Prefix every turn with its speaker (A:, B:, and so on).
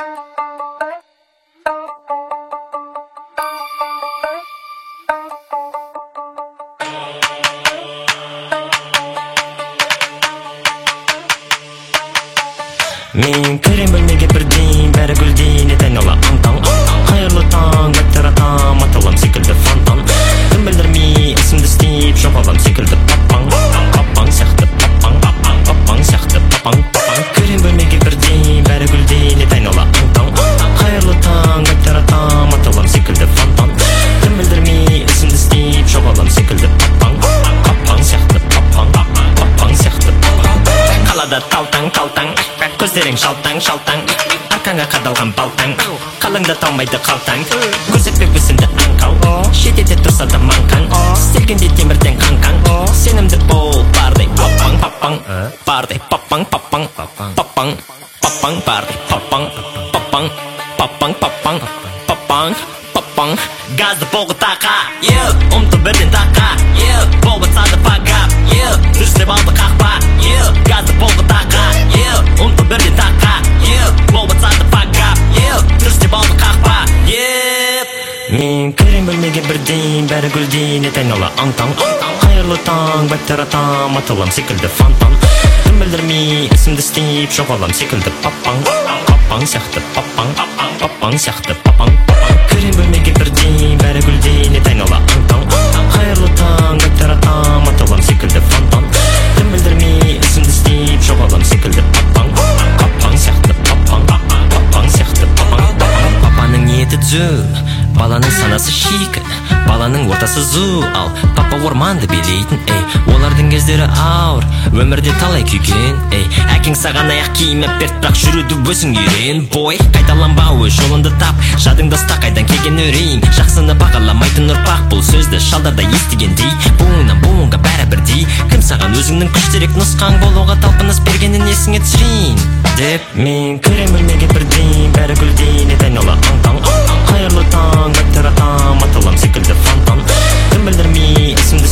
A: Мен көрем бөлмеге бірден, бәрі гүлден етен ола аңтан. Қайырлы таң, бәттер атам, аталам секілді фонтан. Кім білдірмей, ісімді істейіп, жоғалам секілді паппаң. Паппаң сияқты, паппаң, паппаң сияқты, паппаң. Көрем бөлмеге бірден, бәрі гүлден етен ола аңтан. Қайырлы таң, бәттер атам, аталам секілді фонтан. Кім білдірмей, ісімді істейіп, жоғалам секілді паппаң. Паппаң сияқты, паппаң сияқты, паппаң. Қалада талтаң, көздерің шалтаң, арқаңа қадалған балтаң. Қалыңда талмайды қалтаң, көрсетпе өзіңді аңқау. Шетеде тұрса да маңқаң, істелгенде темірден қаңқаң. Сенімді бол, бардай паппаң, бардай паппаң, бардай паппаң. Газды болғы тақа, ұмты бірден тақа, бол батсады пағап, дүрістеп алды қақпа. Газды болғы тақа, ұмты бірден тақа, бол батсады пағап, дүрістеп алды қақпа. Мен көрем бөлмеге бірден, бәрі гүлден етен ола аңтан. Қайырлы таң, бәттер атам, аталам секілді фонтан. Кім білдірмей, ісімді істейіп, жоғалам секілді паппаң. Паппаң сияқты, паппаң сияқты, паппаң. Көрем бөлмеге бірден, бәрі гүлден етен ола аңтан. Қайырлы таң, бәттер атам, аталам секілді фонтан. Кім білдірмей, ісімді істейіп, жоғалам секілді паппаң. Паппаң сияқты, паппаң сияқты, паппаң. Папаның ниеті түзу, баланың санасы шикі, баланың ортасы зу, ал папа орманды билейтін, олардың кездері ауыр, өмірде талай күйген, әкең саған аяқ киіміп берді, бірақ жүруді өзің үйрен, бой. Қайталанба өз жолыңды тап, жадыңда ұста қайдан келген өрейін. Жақсыны бағаламайтын ұрпақ, бұл сөзді шалдарда естігендей. Буыннан буынға бәрі бірдей, кім саған өзіңнің күштерек нұсқан болуға талпыныс бергенін есіңе түсірейін деп. Мен көрем бөлмеге бірден, бәрі гүлден етен ола аңтан. Қайырлы таң, бәттер атам, аталам секілді фонтан. Кім білдірмей, ісімді